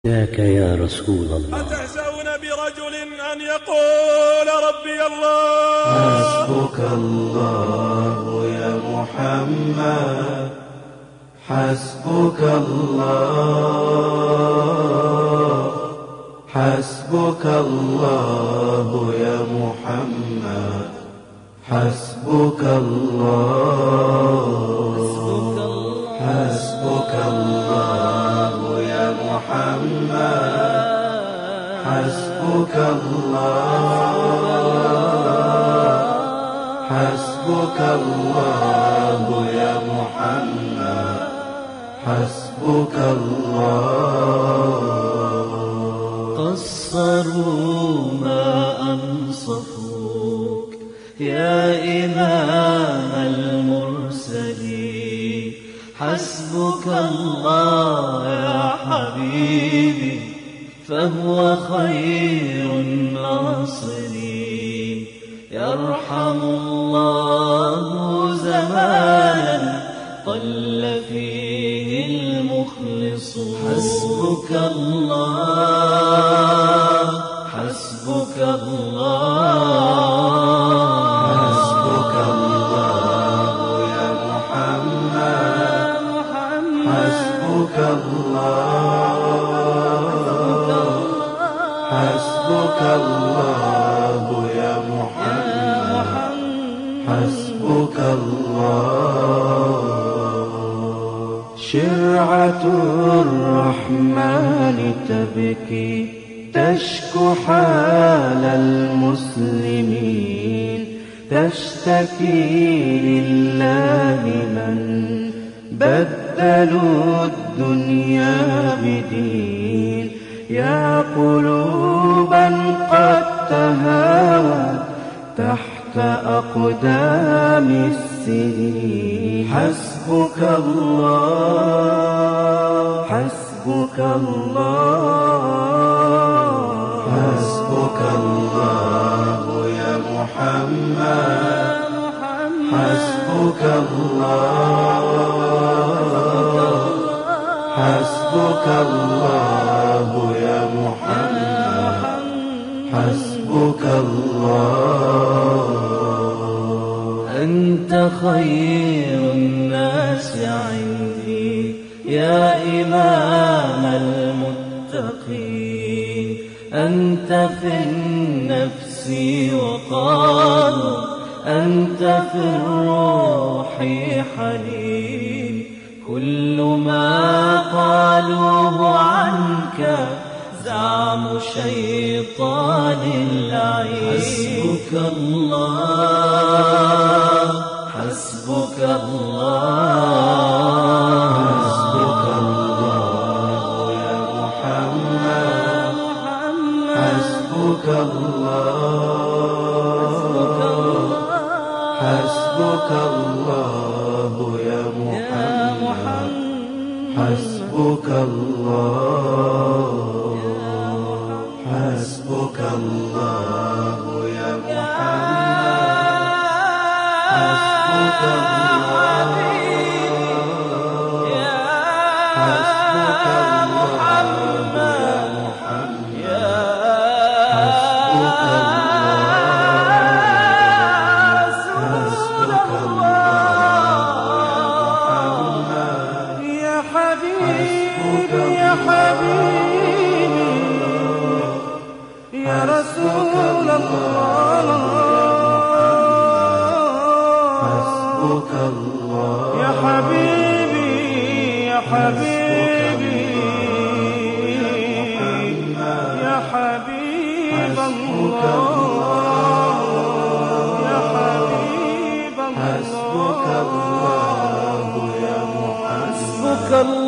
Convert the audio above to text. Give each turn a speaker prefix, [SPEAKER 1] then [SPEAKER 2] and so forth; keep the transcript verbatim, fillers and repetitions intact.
[SPEAKER 1] ذاك يا رسول الله.
[SPEAKER 2] أتهزؤون برجل أن يقول ربي الله؟
[SPEAKER 3] حسبك الله يا محمد، حسبك الله، حسبك الله يا محمد، حسبك الله، حسبك الله يا محمد، حسبك الله، حسبك الله يا محمد، حسبك الله.
[SPEAKER 4] قصروا ما أنصفوك يا إمام المرسلين، حسبك الله يا حبيبي فهو خير الناصرين. يرحم الله زمانا قل فيه المخلصون. حسبك الله، حسبك الله،
[SPEAKER 3] حسبك الله يا محمد، حسبك الله، حسبك الله يا محمد، حسبك الله. شرعة الرحمن تبكي تشكو حال المسلمين، تشتكي لله من بدلوا الدنيا بدين. يا قلوبا قد تهاوت تحت أقدام السنين. حسبك الله، حسبك الله، حسبك الله يا محمد، حسبك الله، حسبك الله يا محمد، حسبك الله.
[SPEAKER 4] أنت خير الناس عندي يا إمام المتقين. أنت في النفس وقال، أنت في الروح حنين. كل ما قالوه عنك زعم شيطان اللعين. حسبك الله، حسبك الله،
[SPEAKER 3] حسبك الله يا محمد، حسبك الله، حسبك الله يا محمد، حسبك الله، حسبك الله يا محمد، حسبك الله، حسبك
[SPEAKER 5] يا رسول الله،
[SPEAKER 3] حسبك الله
[SPEAKER 5] يا حبيبي يا حبيبي يا حبيب الله، يا حبيب الله،
[SPEAKER 3] حسبك الله يا محمد،
[SPEAKER 5] حسبك الله.